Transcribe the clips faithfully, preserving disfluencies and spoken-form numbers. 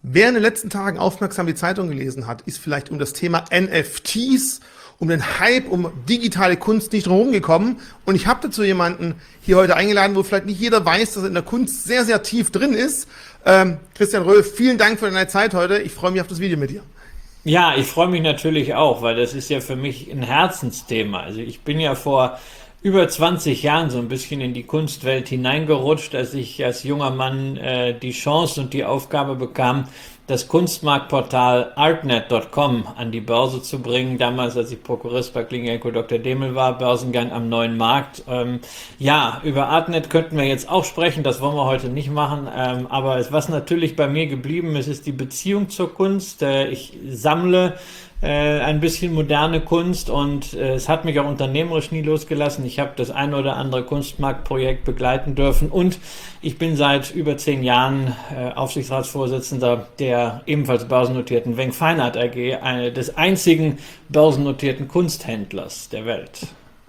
Wer in den letzten Tagen aufmerksam die Zeitung gelesen hat, ist vielleicht um das Thema N F Ts, um den Hype, um digitale Kunst nicht drum gekommen. Und ich habe dazu jemanden hier heute eingeladen, wo vielleicht nicht jeder weiß, dass er in der Kunst sehr, sehr tief drin ist. Ähm, Christian Röhl, vielen Dank für deine Zeit heute. Ich freue mich auf das Video mit dir. Ja, ich freue mich natürlich auch, weil das ist ja für mich ein Herzensthema. Also ich bin ja vor über zwanzig Jahren so ein bisschen in die Kunstwelt hineingerutscht, als ich als junger Mann äh, die Chance und die Aufgabe bekam, das Kunstmarktportal artnet Punkt com an die Börse zu bringen. Damals, als ich Prokurist bei Klingenko Doktor Demel war, Börsengang am neuen Markt. Ähm, ja, über Artnet könnten wir jetzt auch sprechen, das wollen wir heute nicht machen. Ähm, aber was natürlich bei mir geblieben ist, ist die Beziehung zur Kunst. Äh, ich sammle Äh, ein bisschen moderne Kunst und äh, es hat mich auch unternehmerisch nie losgelassen. Ich habe das ein oder andere Kunstmarktprojekt begleiten dürfen und ich bin seit über zehn Jahren äh, Aufsichtsratsvorsitzender der ebenfalls börsennotierten Wenk Fine Art A G, eine, des einzigen börsennotierten Kunsthändlers der Welt.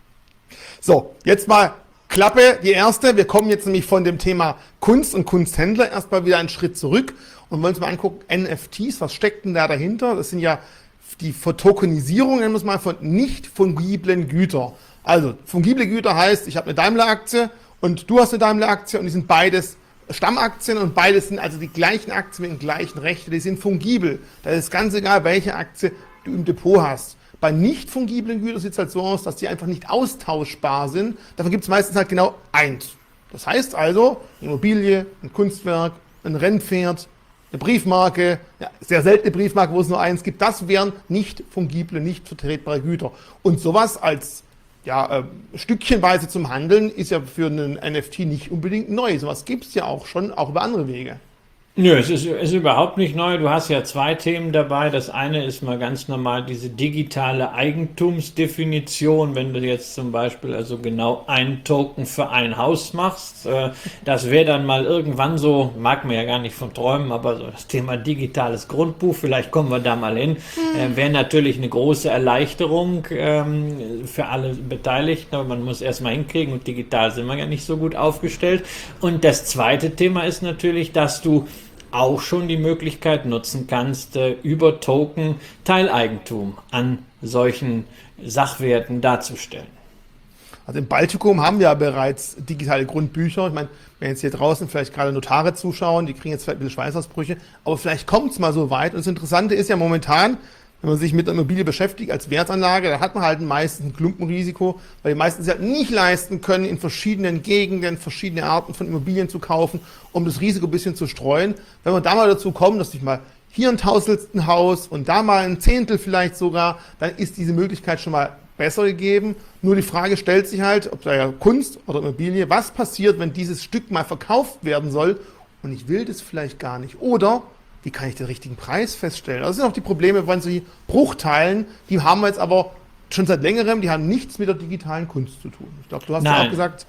So, jetzt mal Klappe, die erste. Wir kommen jetzt nämlich von dem Thema Kunst und Kunsthändler erstmal wieder einen Schritt zurück und wollen uns mal angucken, N F Ts, was steckt denn da dahinter? Das sind ja die Vertokenisierung, nennen wir es mal, von nicht fungiblen Gütern. Also, fungible Güter heißt, ich habe eine Daimler-Aktie und du hast eine Daimler-Aktie und die sind beides Stammaktien und beides sind also die gleichen Aktien mit den gleichen Rechten, die sind fungibel. Da ist ganz egal, welche Aktie du im Depot hast. Bei nicht fungiblen Gütern sieht es halt so aus, dass die einfach nicht austauschbar sind. Davon gibt es meistens halt genau eins. Das heißt also, eine Immobilie, ein Kunstwerk, ein Rennpferd, eine Briefmarke, ja, sehr seltene Briefmarke, wo es nur eins gibt, das wären nicht fungible, nicht vertretbare Güter. Und sowas als ja, äh, stückchenweise zum Handeln ist ja für einen N F T nicht unbedingt neu. Sowas gibt es ja auch schon, auch über andere Wege. Nö, es ist, ist überhaupt nicht neu. Du hast ja zwei Themen dabei. Das eine ist mal ganz normal diese digitale Eigentumsdefinition. Wenn du jetzt zum Beispiel also genau ein Token für ein Haus machst, äh, das wäre dann mal irgendwann so, mag man ja gar nicht von träumen, aber so das Thema digitales Grundbuch, vielleicht kommen wir da mal hin, äh, wäre natürlich eine große Erleichterung ähm, für alle Beteiligten, aber man muss erstmal hinkriegen und digital sind wir ja nicht so gut aufgestellt. Und das zweite Thema ist natürlich, dass du auch schon die Möglichkeit nutzen kannst, äh, über Token Teileigentum an solchen Sachwerten darzustellen. Also im Baltikum haben wir ja bereits digitale Grundbücher. Ich meine, wenn jetzt hier draußen vielleicht gerade Notare zuschauen, die kriegen jetzt vielleicht ein bisschen Schweißausbrüche, aber vielleicht kommt es mal so weit. Und das Interessante ist ja momentan, wenn man sich mit der Immobilie beschäftigt als Wertanlage, da hat man halt meistens ein Klumpenrisiko, weil die meisten sich halt nicht leisten können, in verschiedenen Gegenden verschiedene Arten von Immobilien zu kaufen, um das Risiko ein bisschen zu streuen. Wenn man da mal dazu kommt, dass sich mal hier ein Tausendstel Haus und da mal ein Zehntel vielleicht sogar, dann ist diese Möglichkeit schon mal besser gegeben. Nur die Frage stellt sich halt, ob da ja Kunst oder Immobilie, was passiert, wenn dieses Stück mal verkauft werden soll und ich will das vielleicht gar nicht. Oder wie kann ich den richtigen Preis feststellen? Das sind auch die Probleme bei solchen Bruchteilen, die haben wir jetzt aber schon seit längerem, die haben nichts mit der digitalen Kunst zu tun. Ich glaube, du hast ja auch gesagt,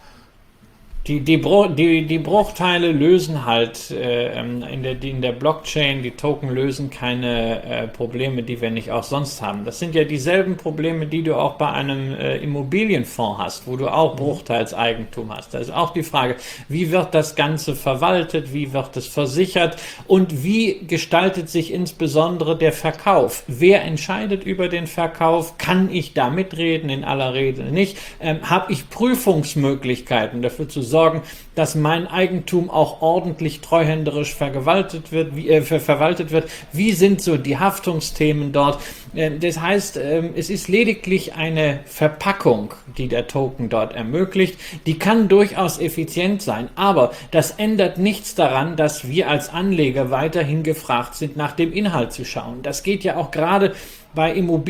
Die, die, Bru die, die Bruchteile lösen halt äh, in, der, die, in der Blockchain, die Token lösen keine äh, Probleme, die wir nicht auch sonst haben. Das sind ja dieselben Probleme, die du auch bei einem äh, Immobilienfonds hast, wo du auch Bruchteilseigentum hast. Da ist auch die Frage, wie wird das Ganze verwaltet, wie wird es versichert und wie gestaltet sich insbesondere der Verkauf? Wer entscheidet über den Verkauf? Kann ich da mitreden? In aller Regel nicht. Ähm, Habe ich Prüfungsmöglichkeiten dafür zu sorgen, sorgen, dass mein Eigentum auch ordentlich treuhänderisch verwaltet wird, wie, äh, ver verwaltet wird. Wie sind so die Haftungsthemen dort? Äh, das heißt, äh, es ist lediglich eine Verpackung, die der Token dort ermöglicht. Die kann durchaus effizient sein, aber das ändert nichts daran, dass wir als Anleger weiterhin gefragt sind, nach dem Inhalt zu schauen. Das geht ja auch gerade bei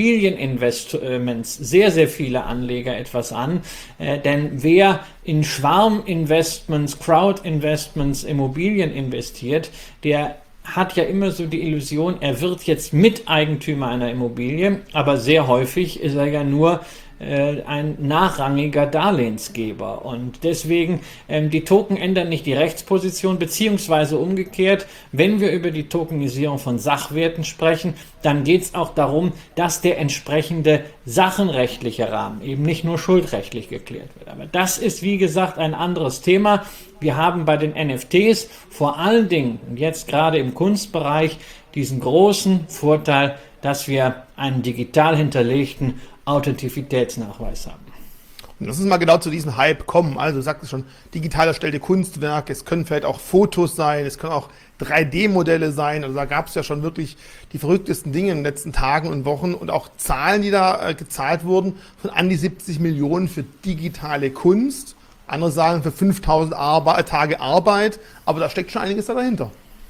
Immobilieninvestments sehr, sehr viele Anleger etwas an, äh, denn wer in Schwarminvestments, Crowdinvestments, Immobilien investiert, der hat ja immer so die Illusion, er wird jetzt Miteigentümer einer Immobilie, aber sehr häufig ist er ja nur äh, ein nachrangiger Darlehensgeber. Und deswegen, ähm, die Token ändern nicht die Rechtsposition, beziehungsweise umgekehrt, wenn wir über die Tokenisierung von Sachwerten sprechen, dann geht es auch darum, dass der entsprechende sachenrechtliche Rahmen eben nicht nur schuldrechtlich geklärt wird. Aber das ist, wie gesagt, ein anderes Thema. Wir haben bei den N F Ts vor allen Dingen, und jetzt gerade im Kunstbereich, diesen großen Vorteil, dass wir einen digital hinterlegten Authentizitätsnachweis haben. Und lass uns mal genau zu diesem Hype kommen. Also du sagtest schon, digital erstellte Kunstwerke, es können vielleicht auch Fotos sein, es können auch drei D Modelle sein. Also da gab es ja schon wirklich die verrücktesten Dinge in den letzten Tagen und Wochen und auch Zahlen, die da äh, gezahlt wurden, von an die siebzig Millionen für digitale Kunst. Andere sagen für fünftausend Arbe- Tage Arbeit, aber da steckt schon einiges da dahinter.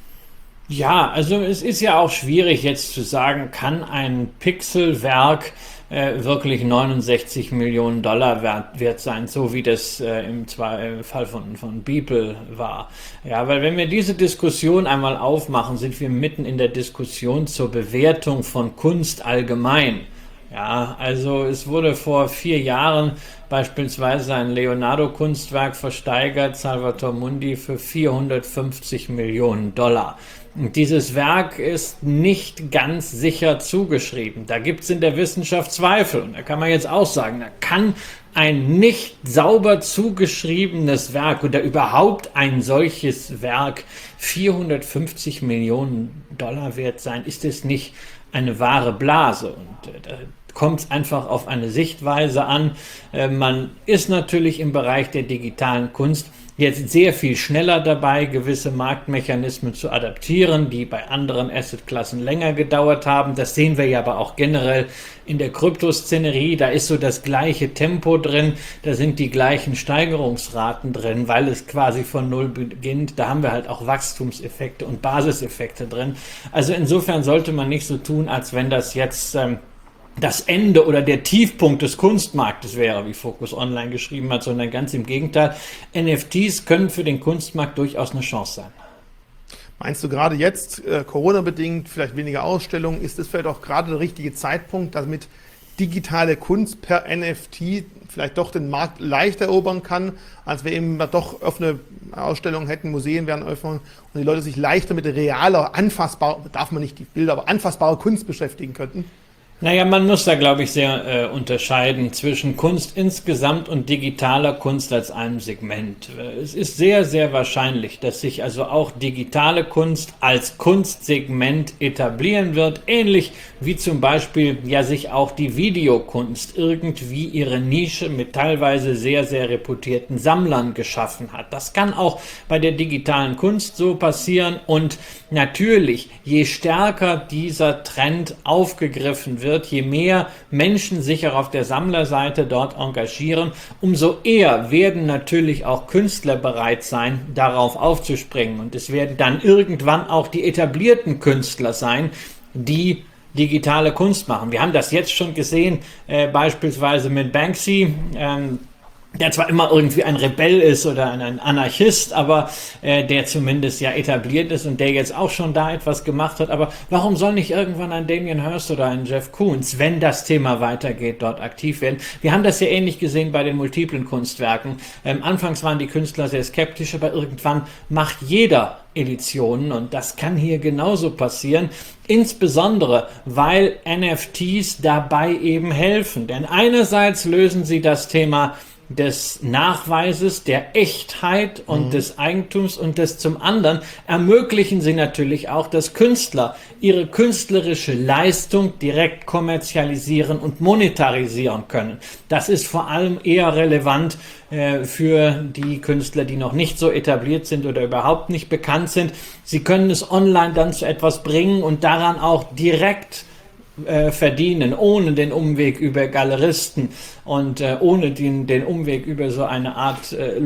Ja, also es ist ja auch schwierig jetzt zu sagen, kann ein Pixelwerk äh, wirklich neunundsechzig Millionen Dollar wert, wert sein, so wie das äh, im Zwei- Fall von, von Beeple war. Ja, weil wenn wir diese Diskussion einmal aufmachen, sind wir mitten in der Diskussion zur Bewertung von Kunst allgemein. Ja, also es wurde vor vier Jahren beispielsweise ein Leonardo-Kunstwerk versteigert, Salvator Mundi, für vierhundertfünfzig Millionen Dollar. Und dieses Werk ist nicht ganz sicher zugeschrieben. Da gibt es in der Wissenschaft Zweifel. Und da kann man jetzt auch sagen, da kann ein nicht sauber zugeschriebenes Werk oder überhaupt ein solches Werk vierhundertfünfzig Millionen Dollar wert sein. Ist es nicht eine wahre Blase? Und äh, da kommt es einfach auf eine Sichtweise an. Äh, man ist natürlich im Bereich der digitalen Kunst jetzt sehr viel schneller dabei, gewisse Marktmechanismen zu adaptieren, die bei anderen Assetklassen länger gedauert haben. Das sehen wir ja aber auch generell in der Kryptoszenerie. Da ist so das gleiche Tempo drin, da sind die gleichen Steigerungsraten drin, weil es quasi von Null beginnt. Da haben wir halt auch Wachstumseffekte und Basiseffekte drin. Also insofern sollte man nicht so tun, als wenn das jetzt ähm, das Ende oder der Tiefpunkt des Kunstmarktes wäre, wie Focus Online geschrieben hat, sondern ganz im Gegenteil. N F Ts können für den Kunstmarkt durchaus eine Chance sein. Meinst du gerade jetzt, äh, Corona-bedingt, vielleicht weniger Ausstellungen, ist das vielleicht auch gerade der richtige Zeitpunkt, damit digitale Kunst per N F T vielleicht doch den Markt leichter erobern kann, als wir eben doch offene Ausstellungen hätten, Museen werden öffnen und die Leute sich leichter mit realer, anfassbar, darf man nicht die Bilder, aber anfassbarer Kunst beschäftigen könnten? Naja, man muss da, glaube ich, sehr äh, unterscheiden zwischen Kunst insgesamt und digitaler Kunst als einem Segment. Es ist sehr, sehr wahrscheinlich, dass sich also auch digitale Kunst als Kunstsegment etablieren wird, ähnlich wie zum Beispiel ja sich auch die Videokunst irgendwie ihre Nische mit teilweise sehr, sehr reputierten Sammlern geschaffen hat. Das kann auch bei der digitalen Kunst so passieren und natürlich, je stärker dieser Trend aufgegriffen wird, je mehr Menschen sich auch auf der Sammlerseite dort engagieren, umso eher werden natürlich auch Künstler bereit sein, darauf aufzuspringen. Und es werden dann irgendwann auch die etablierten Künstler sein, die digitale Kunst machen. Wir haben das jetzt schon gesehen, äh, beispielsweise mit Banksy, ähm, der zwar immer irgendwie ein Rebell ist oder ein Anarchist, aber äh, der zumindest ja etabliert ist und der jetzt auch schon da etwas gemacht hat. Aber warum soll nicht irgendwann ein Damien Hirst oder ein Jeff Koons, wenn das Thema weitergeht, dort aktiv werden? Wir haben das ja ähnlich gesehen bei den multiplen Kunstwerken. Ähm, anfangs waren die Künstler sehr skeptisch, aber irgendwann macht jeder Editionen und das kann hier genauso passieren, insbesondere weil N F Ts dabei eben helfen. Denn einerseits lösen sie das Thema des Nachweises, der Echtheit und mhm. des Eigentums und des zum anderen ermöglichen sie natürlich auch, dass Künstler ihre künstlerische Leistung direkt kommerzialisieren und monetarisieren können. Das ist vor allem eher relevant äh, für die Künstler, die noch nicht so etabliert sind oder überhaupt nicht bekannt sind. Sie können es online dann zu etwas bringen und daran auch direkt Äh, verdienen, ohne den Umweg über Galeristen und äh, ohne den, den Umweg über so eine Art äh,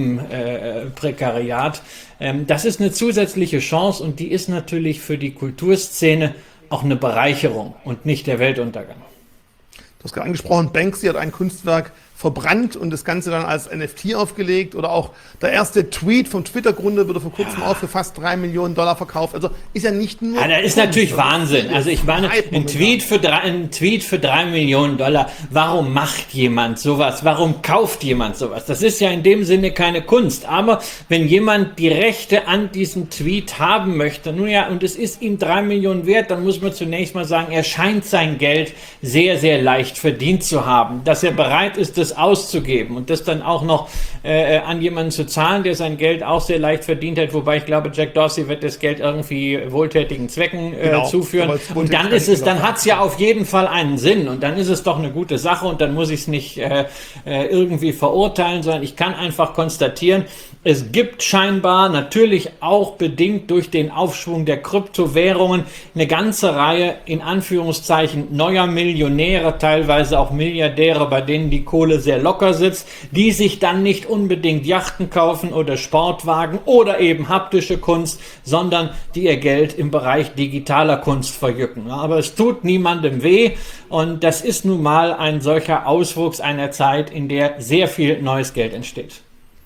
Lumpenprekariat. Äh, ähm, das ist eine zusätzliche Chance und die ist natürlich für die Kulturszene auch eine Bereicherung und nicht der Weltuntergang. Du hast gerade angesprochen, Banksy hat ein Kunstwerk verbrannt und das Ganze dann als N F T aufgelegt. Oder auch der erste Tweet vom Twitter-Gründer wurde vor kurzem Ja. auch für fast drei Millionen Dollar verkauft. Also ist ja nicht nur... Ja, das ist natürlich Wahnsinn. Also ich meine, ein Tweet für drei, ein Tweet für drei Millionen Dollar. Warum macht jemand sowas? Warum kauft jemand sowas? Das ist ja in dem Sinne keine Kunst. Aber wenn jemand die Rechte an diesem Tweet haben möchte, nun ja, und es ist ihm drei Millionen wert, dann muss man zunächst mal sagen, er scheint sein Geld sehr, sehr leicht verdient zu haben. Dass er bereit ist, das auszugeben und das dann auch noch äh, an jemanden zu zahlen, der sein Geld auch sehr leicht verdient hat, wobei ich glaube, Jack Dorsey wird das Geld irgendwie wohltätigen Zwecken äh, Genau, zuführen. Und dann ist es, dann hat es ja auf jeden Fall einen Sinn und dann ist es doch eine gute Sache und dann muss ich es nicht äh, äh, irgendwie verurteilen, sondern ich kann einfach konstatieren, es gibt scheinbar natürlich auch bedingt durch den Aufschwung der Kryptowährungen eine ganze Reihe in Anführungszeichen neuer Millionäre, teilweise auch Milliardäre, bei denen die Kohle sehr locker sitzt, die sich dann nicht unbedingt Yachten kaufen oder Sportwagen oder eben haptische Kunst, sondern die ihr Geld im Bereich digitaler Kunst verjücken. Aber es tut niemandem weh und das ist nun mal ein solcher Auswuchs einer Zeit, in der sehr viel neues Geld entsteht.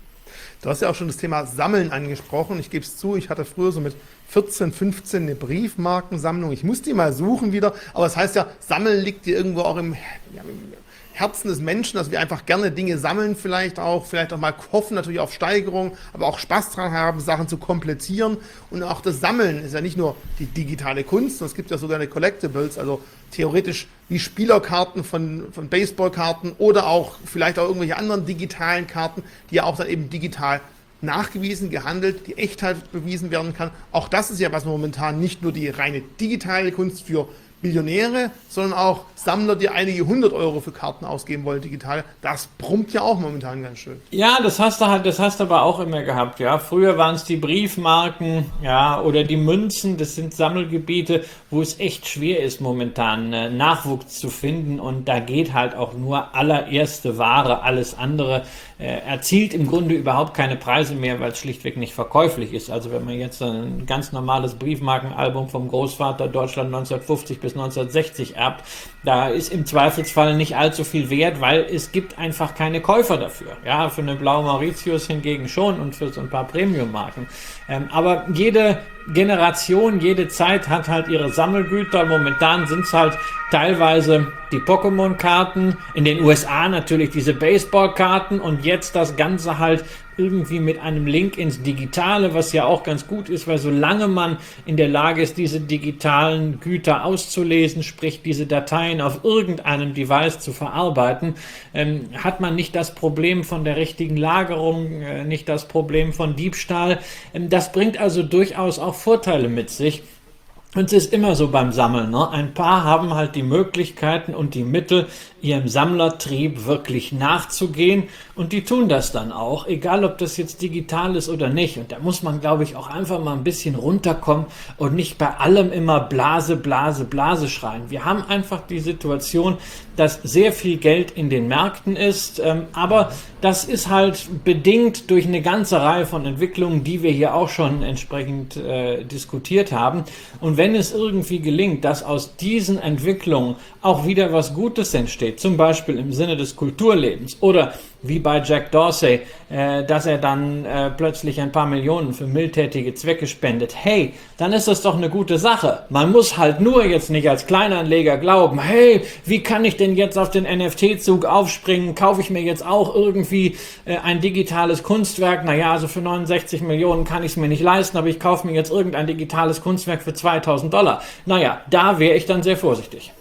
Du hast ja auch schon das Thema Sammeln angesprochen. Ich gebe es zu, ich hatte früher so mit vierzehn, fünfzehn eine Briefmarkensammlung. Ich muss die mal suchen wieder, aber das heißt ja, Sammeln liegt dir irgendwo auch im, ja, im Herzen des Menschen, dass wir einfach gerne Dinge sammeln, vielleicht auch, vielleicht auch mal hoffen natürlich auf Steigerung, aber auch Spaß dran haben, Sachen zu komplettieren. Und auch das Sammeln ist ja nicht nur die digitale Kunst, es gibt ja sogar eine Collectibles, also theoretisch wie Spielerkarten von, von Baseballkarten oder auch vielleicht auch irgendwelche anderen digitalen Karten, die ja auch dann eben digital nachgewiesen, gehandelt, die Echtheit bewiesen werden kann. Auch das ist ja was momentan nicht nur die reine digitale Kunst für Millionäre, sondern auch Sammler, die einige hundert Euro für Karten ausgeben wollen, digital. Das brummt ja auch momentan ganz schön. Ja, das hast du halt, das hast du aber auch immer gehabt, ja. Früher waren es die Briefmarken, ja, oder die Münzen, das sind Sammelgebiete, wo es echt schwer ist, momentan äh, Nachwuchs zu finden und da geht halt auch nur allererste Ware, alles andere äh, erzielt im Grunde überhaupt keine Preise mehr, weil es schlichtweg nicht verkäuflich ist. Also wenn man jetzt ein ganz normales Briefmarkenalbum vom Großvater Deutschland neunzehnhundertfünfzig bis neunzehnhundertsechzig erbt, da ist im Zweifelsfall nicht allzu viel wert, weil es gibt einfach keine Käufer dafür. Ja, für eine Blaue Mauritius hingegen schon und für so ein paar Premium-Marken. Ähm, aber jede Generation, jede Zeit hat halt ihre Sammelgüter. Momentan sind es halt teilweise die Pokémon-Karten, in den U S A natürlich diese Baseball-Karten und jetzt das Ganze halt irgendwie mit einem Link ins Digitale, was ja auch ganz gut ist, weil solange man in der Lage ist, diese digitalen Güter auszulesen, sprich diese Dateien auf irgendeinem Device zu verarbeiten, ähm, hat man nicht das Problem von der richtigen Lagerung, äh, nicht das Problem von Diebstahl. Ähm, das bringt also durchaus auch Vorteile mit sich. Und es ist immer so beim Sammeln, ne? Ein paar haben halt die Möglichkeiten und die Mittel, ihrem Sammlertrieb wirklich nachzugehen und die tun das dann auch, egal ob das jetzt digital ist oder nicht. Und da muss man, glaube ich, auch einfach mal ein bisschen runterkommen und nicht bei allem immer Blase, Blase, Blase schreien. Wir haben einfach die Situation, dass sehr viel Geld in den Märkten ist, ähm, aber das ist halt bedingt durch eine ganze Reihe von Entwicklungen, die wir hier auch schon entsprechend äh, diskutiert haben. Und wenn es irgendwie gelingt, dass aus diesen Entwicklungen auch wieder was Gutes entsteht, zum Beispiel im Sinne des Kulturlebens oder wie bei Jack Dorsey, äh, dass er dann äh, plötzlich ein paar Millionen für mildtätige Zwecke spendet, hey, dann ist das doch eine gute Sache. Man muss halt nur jetzt nicht als Kleinanleger glauben, hey, wie kann ich denn jetzt auf den N F T-Zug aufspringen? Kaufe ich mir jetzt auch irgendwie äh, ein digitales Kunstwerk? Naja, also für neunundsechzig Millionen kann ich es mir nicht leisten, aber ich kaufe mir jetzt irgendein digitales Kunstwerk für zweitausend Dollar. Naja, da wäre ich dann sehr vorsichtig.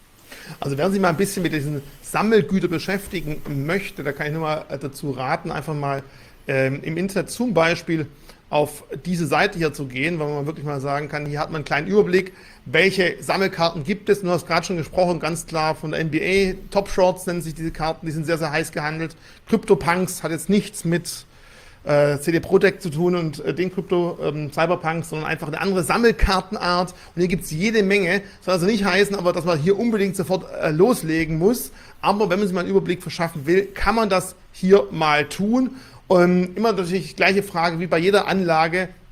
Also wer sich mal ein bisschen mit diesen Sammelgütern beschäftigen möchte, da kann ich nur mal dazu raten, einfach mal ähm, im Internet zum Beispiel auf diese Seite hier zu gehen, weil man wirklich mal sagen kann, hier hat man einen kleinen Überblick, welche Sammelkarten gibt es. Du hast gerade schon gesprochen, ganz klar von der N B A, Top Shorts nennen sich diese Karten, die sind sehr, sehr heiß gehandelt. CryptoPunks hat jetzt nichts mit äh, C D Projekt zu tun und äh, den Crypto ähm, Cyberpunks, sondern einfach eine andere Sammelkartenart. Und hier gibt es jede Menge. Soll also nicht heißen, aber dass man hier unbedingt sofort äh, loslegen muss. Aber wenn man sich mal einen Überblick verschaffen will, kann man das hier mal tun. Und immer natürlich die gleiche Frage wie bei jeder Anlage.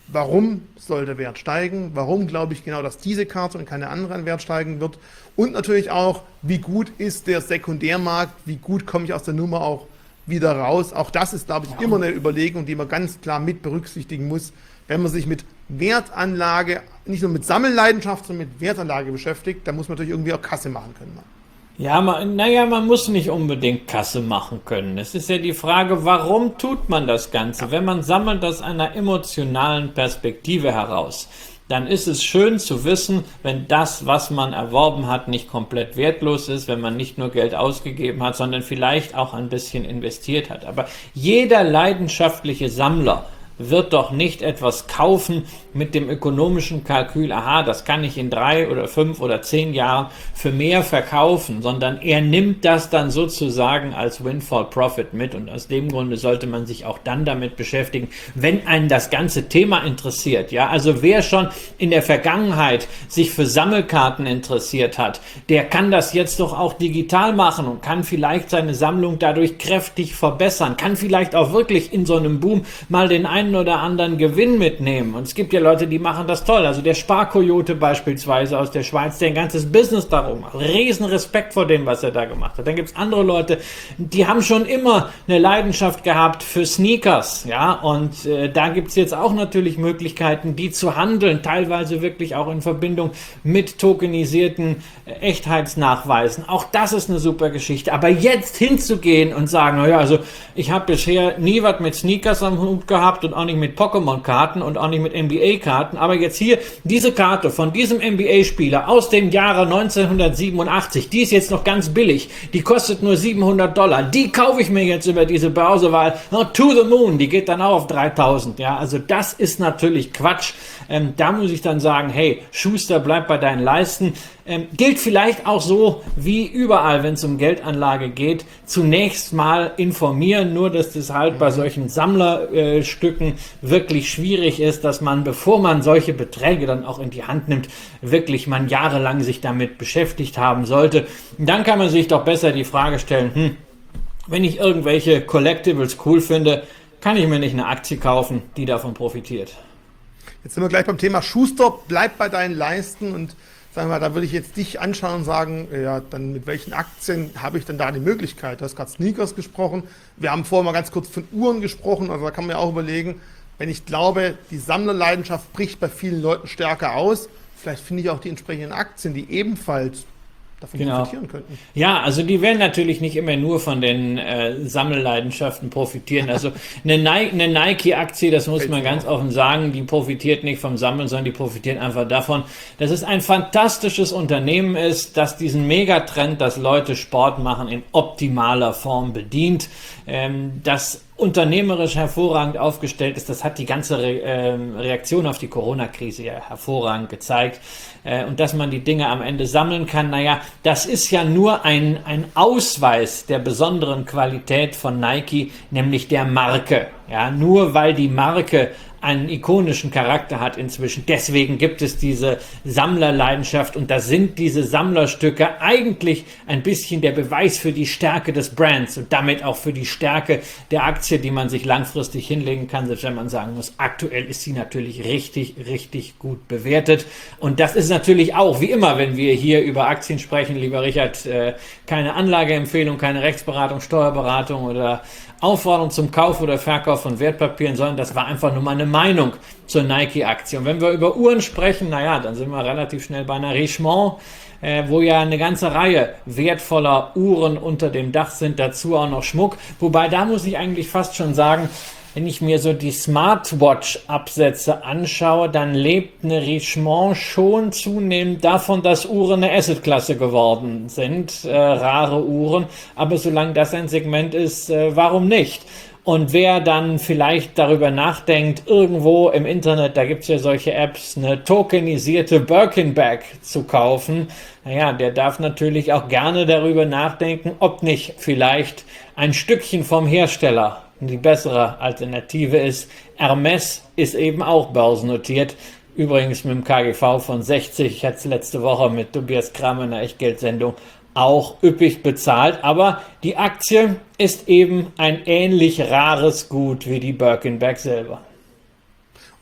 warum soll der Wert steigen, warum glaube ich genau, dass diese Karte und keine andere an Wert steigen wird und natürlich auch, wie gut ist der Sekundärmarkt, wie gut komme ich aus der Nummer auch wieder raus. Auch das ist, glaube ich, immer eine Überlegung, die man ganz klar mit berücksichtigen muss, wenn man sich mit Wertanlage, nicht nur mit Sammelleidenschaft, sondern mit Wertanlage beschäftigt, da muss man natürlich irgendwie auch Kasse machen können. Ja, man, naja, man muss nicht unbedingt Kasse machen können. Es ist ja die Frage, warum tut man das Ganze? Wenn man sammelt aus einer emotionalen Perspektive heraus, dann ist es schön zu wissen, wenn das, was man erworben hat, nicht komplett wertlos ist, wenn man nicht nur Geld ausgegeben hat, sondern vielleicht auch ein bisschen investiert hat. Aber jeder leidenschaftliche Sammler wird doch nicht etwas kaufen mit dem ökonomischen Kalkül, aha, das kann ich in drei oder fünf oder zehn Jahren für mehr verkaufen, sondern er nimmt das dann sozusagen als Windfall Profit mit und aus dem Grunde sollte man sich auch dann damit beschäftigen, wenn einen das ganze Thema interessiert, ja, also wer schon in der Vergangenheit sich für Sammelkarten interessiert hat, der kann das jetzt doch auch digital machen und kann vielleicht seine Sammlung dadurch kräftig verbessern, kann vielleicht auch wirklich in so einem Boom mal den einen oder anderen Gewinn mitnehmen. Und es gibt ja Leute, die machen das toll. Also der Sparkoyote beispielsweise aus der Schweiz, der ein ganzes Business darum macht. Riesen Respekt vor dem, was er da gemacht hat. Dann gibt es andere Leute, die haben schon immer eine Leidenschaft gehabt für Sneakers. Ja, und äh, da gibt es jetzt auch natürlich Möglichkeiten, die zu handeln, teilweise wirklich auch in Verbindung mit tokenisierten äh, Echtheitsnachweisen. Auch das ist eine super Geschichte. Aber jetzt hinzugehen und sagen, naja, also ich habe bisher nie was mit Sneakers am Hut gehabt und auch nicht mit Pokémon-Karten und auch nicht mit N B A-Karten, aber jetzt hier diese Karte von diesem N B A-Spieler aus dem Jahre neunzehnhundertsiebenundachtzig, die ist jetzt noch ganz billig, die kostet nur siebenhundert Dollar, die kaufe ich mir jetzt über diese Börse, weil oh, to the moon, die geht dann auch auf dreitausend, ja, also das ist natürlich Quatsch, ähm, da muss ich dann sagen, hey, Schuster, bleib bei deinen Leisten. Ähm, gilt vielleicht auch so wie überall, wenn es um Geldanlage geht, zunächst mal informieren, nur dass das halt bei solchen Sammlerstücken äh, wirklich schwierig ist, dass man, bevor man solche Beträge dann auch in die Hand nimmt, wirklich man jahrelang sich damit beschäftigt haben sollte. Und dann kann man sich doch besser die Frage stellen, hm, wenn ich irgendwelche Collectibles cool finde, kann ich mir nicht eine Aktie kaufen, die davon profitiert. Jetzt sind wir gleich beim Thema Schuster, bleib bei deinen Leisten und sagen wir, da würde ich jetzt dich anschauen und sagen, ja, dann mit welchen Aktien habe ich denn da die Möglichkeit? Du hast gerade Sneakers gesprochen. Wir haben vorher mal ganz kurz von Uhren gesprochen. Also da kann man ja auch überlegen, wenn ich glaube, die Sammlerleidenschaft bricht bei vielen Leuten stärker aus, vielleicht finde ich auch die entsprechenden Aktien, die ebenfalls davon genau. profitieren könnten. Ja, also die werden natürlich nicht immer nur von den äh, Sammelleidenschaften profitieren. Also eine, Ni eine Nike-Aktie, das muss man ganz offen sagen, die profitiert nicht vom Sammeln, sondern die profitiert einfach davon, dass es ein fantastisches Unternehmen ist, das diesen Megatrend, dass Leute Sport machen, in optimaler Form bedient. Ähm, das unternehmerisch hervorragend aufgestellt ist. Das hat die ganze Re äh, Reaktion auf die Corona-Krise ja hervorragend gezeigt. Äh, und dass man die Dinge am Ende sammeln kann, naja, das ist ja nur ein, ein Ausweis der besonderen Qualität von Nike, nämlich der Marke. Ja, nur weil die Marke einen ikonischen Charakter hat inzwischen. Deswegen gibt es diese Sammlerleidenschaft und da sind diese Sammlerstücke eigentlich ein bisschen der Beweis für die Stärke des Brands und damit auch für die Stärke der Aktie, die man sich langfristig hinlegen kann, selbst wenn man sagen muss, aktuell ist sie natürlich richtig, richtig gut bewertet. Und das ist natürlich auch, wie immer, wenn wir hier über Aktien sprechen, lieber Richard, äh, keine Anlageempfehlung, keine Rechtsberatung, Steuerberatung oder Aufforderung zum Kauf oder Verkauf von Wertpapieren, sondern das war einfach nur mal eine Meinung zur Nike-Aktie. Und wenn wir über Uhren sprechen, naja, dann sind wir relativ schnell bei einer Richemont, äh, wo ja eine ganze Reihe wertvoller Uhren unter dem Dach sind, dazu auch noch Schmuck. Wobei, da muss ich eigentlich fast schon sagen, wenn ich mir so die Smartwatch-Absätze anschaue, dann lebt eine Richemont schon zunehmend davon, dass Uhren eine Assetklasse geworden sind, äh, rare Uhren. Aber solange das ein Segment ist, äh, warum nicht? Und wer dann vielleicht darüber nachdenkt, irgendwo im Internet, da gibt es ja solche Apps, eine tokenisierte Birkin-Bag zu kaufen, naja, der darf natürlich auch gerne darüber nachdenken, ob nicht vielleicht ein Stückchen vom Hersteller die bessere Alternative ist. Hermes ist eben auch börsennotiert, übrigens mit dem K G V von sechzig, ich hatte es letzte Woche mit Tobias Kramer in der Echtgeldsendung, auch üppig bezahlt, aber die Aktie ist eben ein ähnlich rares Gut wie die Birkin-Bag selber.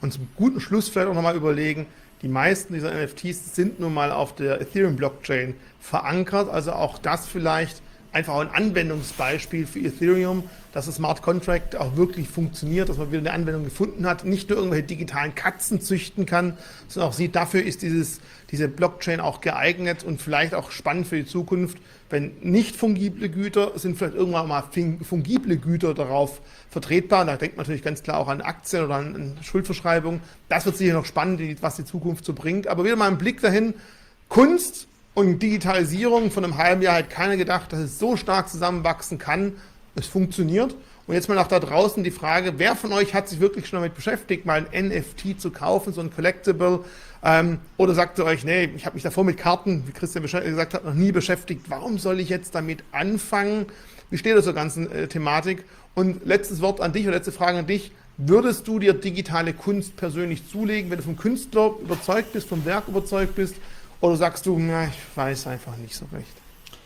Und zum guten Schluss vielleicht auch nochmal überlegen, die meisten dieser N F Ts sind nun mal auf der Ethereum-Blockchain verankert, also auch das vielleicht einfach ein Anwendungsbeispiel für Ethereum, dass das Smart Contract auch wirklich funktioniert, dass man wieder eine Anwendung gefunden hat, nicht nur irgendwelche digitalen Katzen züchten kann, sondern auch sieht, dafür ist dieses, diese Blockchain auch geeignet und vielleicht auch spannend für die Zukunft, wenn nicht fungible Güter sind, vielleicht irgendwann mal fungible Güter darauf vertretbar. Da denkt man natürlich ganz klar auch an Aktien oder an Schuldverschreibungen. Das wird sicher noch spannend, was die Zukunft so bringt. Aber wieder mal ein Blick dahin, Kunst und Digitalisierung, von einem halben Jahr hat keiner gedacht, dass es so stark zusammenwachsen kann. Es funktioniert. Und jetzt mal nach da draußen die Frage, wer von euch hat sich wirklich schon damit beschäftigt, mal ein N F T zu kaufen, so ein Collectible, ähm, oder sagt ihr euch, nee, ich habe mich davor mit Karten, wie Christian gesagt hat, noch nie beschäftigt. Warum soll ich jetzt damit anfangen? Wie steht das zur ganzen äh, Thematik? Und letztes Wort an dich oder letzte Frage an dich. Würdest du dir digitale Kunst persönlich zulegen, wenn du vom Künstler überzeugt bist, vom Werk überzeugt bist? Oder sagst du, na, ich weiß einfach nicht so recht?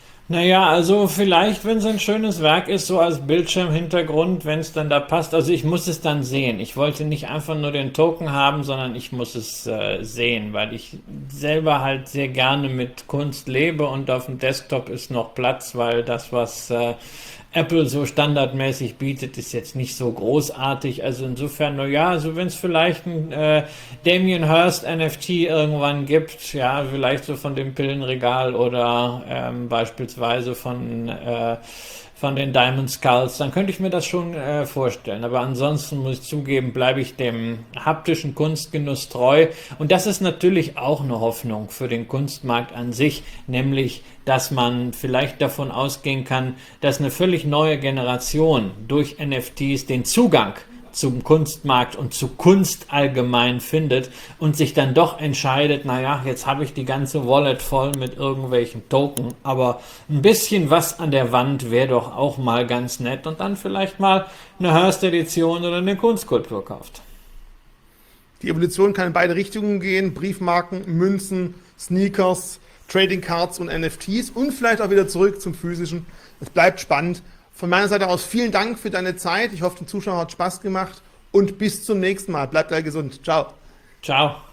Naja, also vielleicht, wenn es ein schönes Werk ist, so als Bildschirmhintergrund, wenn es dann da passt. Also ich muss es dann sehen. Ich wollte nicht einfach nur den Token haben, sondern ich muss es äh, sehen, weil ich selber halt sehr gerne mit Kunst lebe und auf dem Desktop ist noch Platz, weil das, was äh, Apple so standardmäßig bietet, ist jetzt nicht so großartig. Also insofern, naja, also wenn es vielleicht ein äh, Damien Hirst N F T irgendwann gibt, ja, vielleicht so von dem Pillenregal oder ähm, beispielsweise von äh, von den Diamond Skulls, dann könnte ich mir das schon äh, vorstellen. Aber ansonsten muss ich zugeben, bleibe ich dem haptischen Kunstgenuss treu. Und das ist natürlich auch eine Hoffnung für den Kunstmarkt an sich, nämlich, dass man vielleicht davon ausgehen kann, dass eine völlig neue Generation durch N F Ts den Zugang zum Kunstmarkt und zu Kunst allgemein findet und sich dann doch entscheidet, naja, jetzt habe ich die ganze Wallet voll mit irgendwelchen Token, aber ein bisschen was an der Wand wäre doch auch mal ganz nett und dann vielleicht mal eine Hearst-Edition oder eine Kunstkultur kauft. Die Evolution kann in beide Richtungen gehen, Briefmarken, Münzen, Sneakers, Trading Cards und N F Ts und vielleicht auch wieder zurück zum Physischen. Es bleibt spannend. Von meiner Seite aus vielen Dank für deine Zeit. Ich hoffe, den Zuschauern hat Spaß gemacht und bis zum nächsten Mal. Bleibt alle gesund. Ciao. Ciao.